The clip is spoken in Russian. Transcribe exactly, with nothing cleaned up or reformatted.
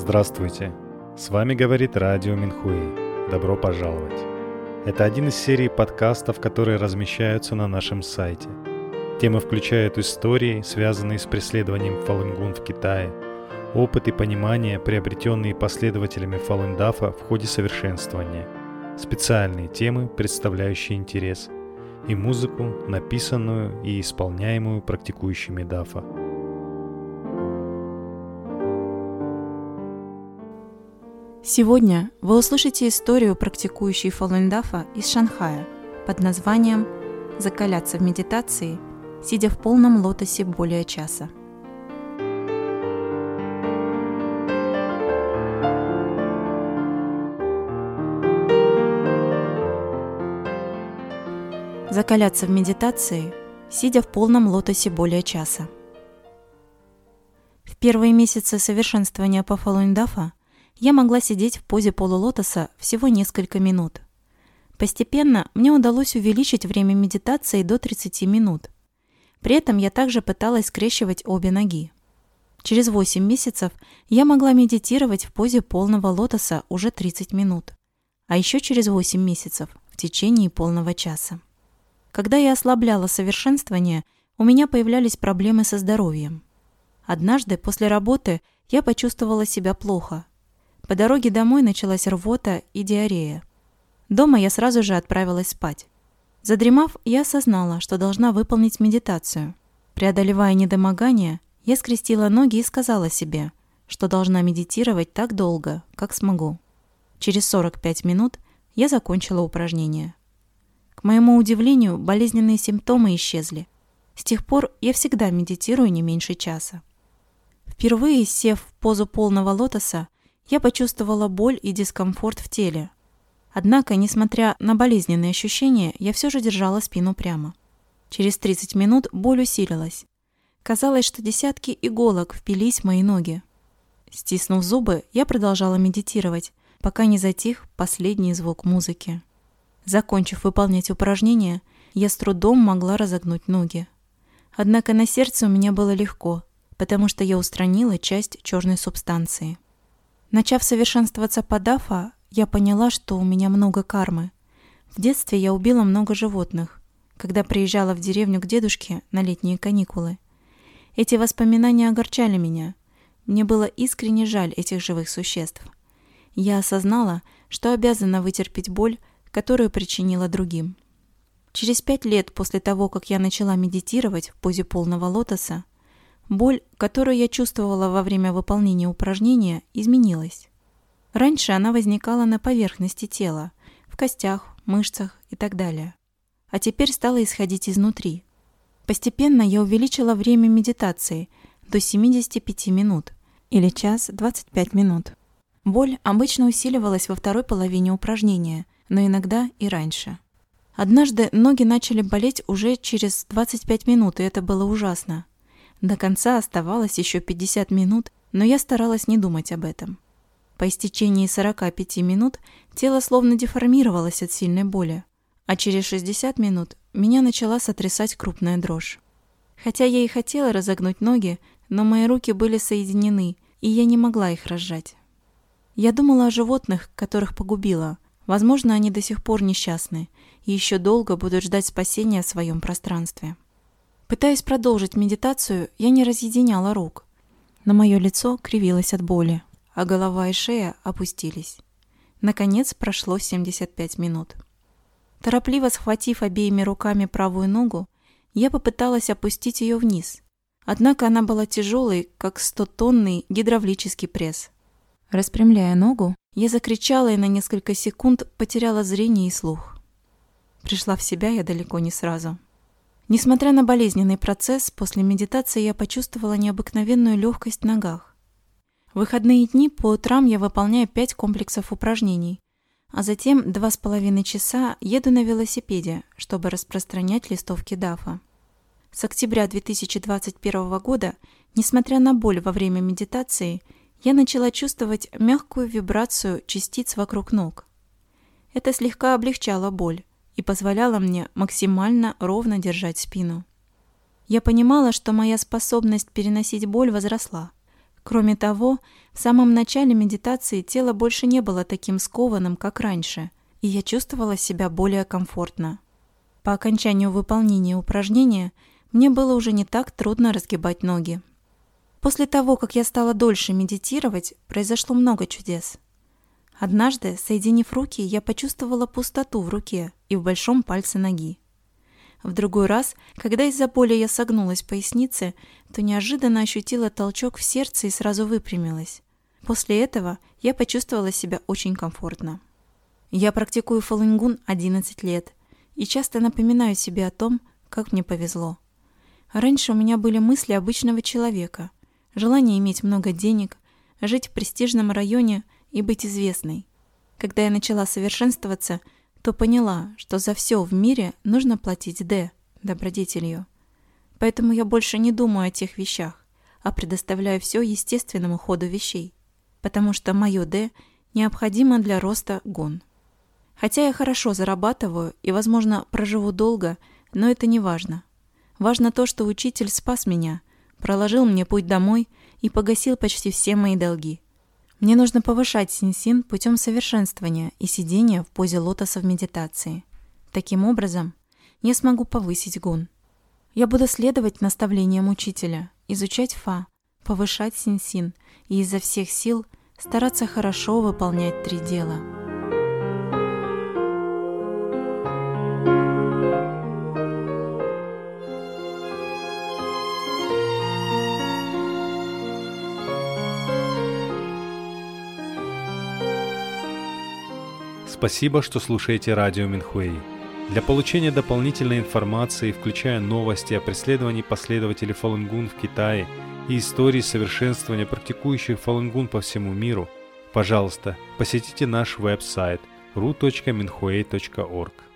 Здравствуйте! С вами говорит радио Минхуэй. Добро пожаловать! Это один из серий подкастов, которые размещаются на нашем сайте. Темы включают истории, связанные с преследованием Фалун-Гонг в Китае, опыт и понимание, приобретенные последователями Фалун-Дафа в ходе совершенствования, специальные темы, представляющие интерес, и музыку, написанную и исполняемую практикующими Дафа. Сегодня вы услышите историю практикующей Фалун-Дафа из Шанхая под названием «Закаляться в медитации, сидя в полном лотосе более часа». Закаляться в медитации, сидя в полном лотосе более часа. В первые месяцы совершенствования по Фалун-Дафа я могла сидеть в позе полулотоса всего несколько минут. Постепенно мне удалось увеличить время медитации до тридцати минут. При этом я также пыталась скрещивать обе ноги. Через восемь месяцев я могла медитировать в позе полного лотоса уже тридцать минут, а еще через восемь месяцев в течение полного часа. Когда я ослабляла совершенствование, у меня появлялись проблемы со здоровьем. Однажды после работы я почувствовала себя плохо. По дороге домой началась рвота и диарея. Дома я сразу же отправилась спать. Задремав, я осознала, что должна выполнить медитацию. Преодолевая недомогание, я скрестила ноги и сказала себе, что должна медитировать так долго, как смогу. Через сорок пять минут я закончила упражнение. К моему удивлению, болезненные симптомы исчезли. С тех пор я всегда медитирую не меньше часа. Впервые сев в позу полного лотоса, я почувствовала боль и дискомфорт в теле. Однако, несмотря на болезненные ощущения, я все же держала спину прямо. Через тридцать минут боль усилилась. Казалось, что десятки иголок впились в мои ноги. Стиснув зубы, я продолжала медитировать, пока не затих последний звук музыки. Закончив выполнять упражнения, я с трудом могла разогнуть ноги. Однако на сердце у меня было легко, потому что я устранила часть черной субстанции. Начав совершенствоваться по Дафа, я поняла, что у меня много кармы. В детстве я убила много животных, когда приезжала в деревню к дедушке на летние каникулы. Эти воспоминания огорчали меня. Мне было искренне жаль этих живых существ. Я осознала, что обязана вытерпеть боль, которую причинила другим. Через пять лет после того, как я начала медитировать в позе полного лотоса, боль, которую я чувствовала во время выполнения упражнения, изменилась. Раньше она возникала на поверхности тела, в костях, мышцах и так далее. А теперь стала исходить изнутри. Постепенно я увеличила время медитации до семидесяти пяти минут или час двадцать пять минут. Боль обычно усиливалась во второй половине упражнения, но иногда и раньше. Однажды ноги начали болеть уже через двадцать пять минут, и это было ужасно. До конца оставалось еще пятьдесят минут, но я старалась не думать об этом. По истечении сорока пяти минут тело словно деформировалось от сильной боли, а через шестьдесят минут меня начала сотрясать крупная дрожь. Хотя я и хотела разогнуть ноги, но мои руки были соединены, и я не могла их разжать. Я думала о животных, которых погубила. Возможно, они до сих пор несчастны и еще долго будут ждать спасения в своем пространстве. Пытаясь продолжить медитацию, я не разъединяла рук, но мое лицо кривилось от боли, а голова и шея опустились. Наконец прошло семьдесят пять минут. Торопливо схватив обеими руками правую ногу, я попыталась опустить ее вниз, однако она была тяжелой, как стотонный гидравлический пресс. Распрямляя ногу, я закричала и на несколько секунд потеряла зрение и слух. Пришла в себя я далеко не сразу. Несмотря на болезненный процесс, после медитации я почувствовала необыкновенную легкость в ногах. В выходные дни по утрам я выполняю пять комплексов упражнений, а затем два с половиной часа еду на велосипеде, чтобы распространять листовки Дафа. С октября две тысячи двадцать первого года, несмотря на боль во время медитации, я начала чувствовать мягкую вибрацию частиц вокруг ног. Это слегка облегчало боль и позволяло мне максимально ровно держать спину. Я понимала, что моя способность переносить боль возросла. Кроме того, в самом начале медитации тело больше не было таким скованным, как раньше, и я чувствовала себя более комфортно. По окончанию выполнения упражнения мне было уже не так трудно разгибать ноги. После того, как я стала дольше медитировать, произошло много чудес. Однажды, соединив руки, я почувствовала пустоту в руке и в большом пальце ноги. В другой раз, когда из-за боли я согнулась в пояснице, то неожиданно ощутила толчок в сердце и сразу выпрямилась. После этого я почувствовала себя очень комфортно. Я практикую фалунгун одиннадцать лет и часто напоминаю себе о том, как мне повезло. Раньше у меня были мысли обычного человека, желание иметь много денег, жить в престижном районе и быть известной. Когда я начала совершенствоваться, то поняла, что за все в мире нужно платить Д, добродетелью. Поэтому я больше не думаю о тех вещах, а предоставляю все естественному ходу вещей, потому что мое Д необходимо для роста гун. Хотя я хорошо зарабатываю и, возможно, проживу долго, но это не важно. Важно то, что учитель спас меня, проложил мне путь домой и погасил почти все мои долги. Мне нужно повышать синсин путем совершенствования и сидения в позе лотоса в медитации. Таким образом, я смогу повысить гун. Я буду следовать наставлениям учителя, изучать фа, повышать синсин и изо всех сил стараться хорошо выполнять три дела. Спасибо, что слушаете радио Минхуэй. Для получения дополнительной информации, включая новости о преследовании последователей фалунгун в Китае и истории совершенствования практикующих фалунгун по всему миру, пожалуйста, посетите наш веб-сайт ру точка минхуэй точка орг.